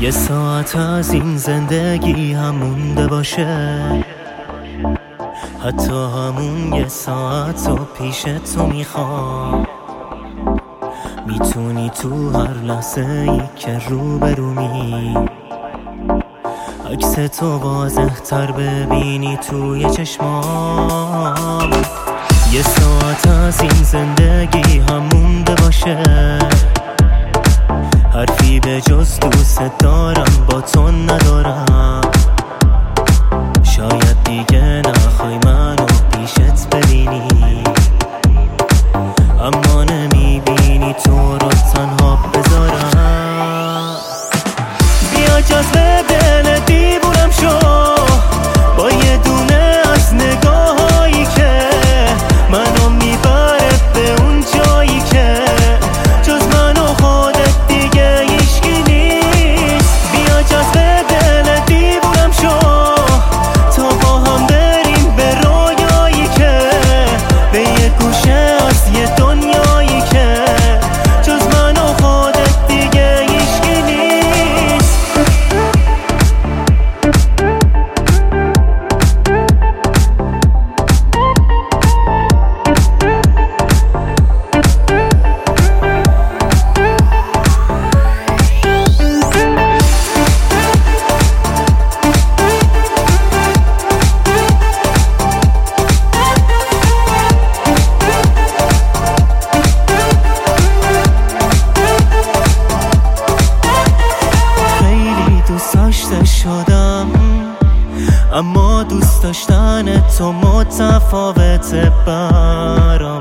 یه ساعت از این زندگی هم مونده باشه، حتی همون یه ساعت رو پیش تو میخوام. میتونی تو هر لحظه ای که روبرومی عکس تو واضح تر ببینی توی چشمام. یه ساعت از این زندگی هم مونده باشه، حرفی به جز دوست دارم با تو ندارم. شاید دیگه نخوای منو پیشت ببینی، اما نمیبینی تو رو تنها بذارم. بیا جذب دل دیوونم شو با یه دونه از نگاهایی که منو میبره به اون جایی که جز من و خودت دیگه هیچکی نیست. بیا جذب دل دیوونم شو تا با هم بریم به رویایی که به یه گوشه از یه دنیایی که جز من و خودت دیگه هیچکی نیست. شدم اما دوست داشتن تو متفاوته برام.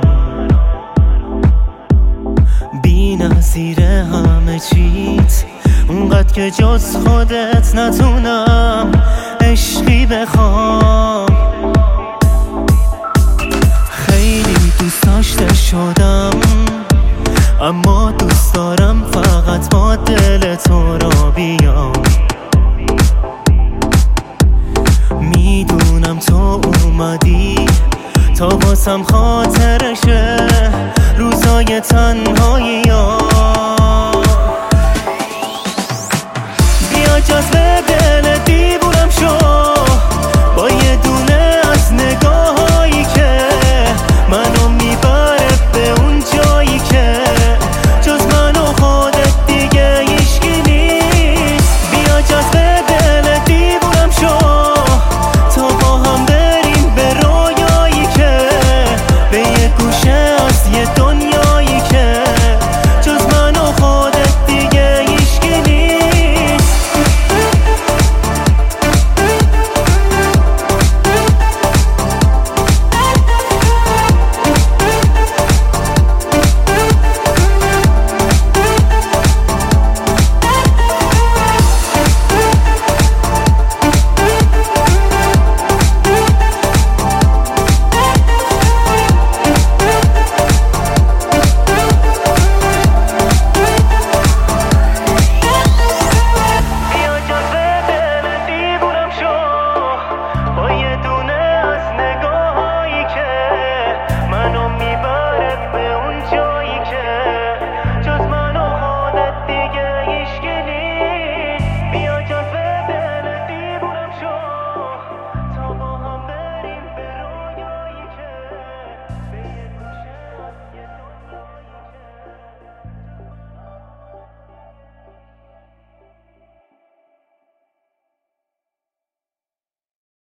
بی نظیر همه چیت، اونقدر که جز خودت نتونم عشقی بخوام. خیلی دوست داشته شدم اما دوست دارم فقط با دل تو را بیام. میدونم تو اومدی تا واسم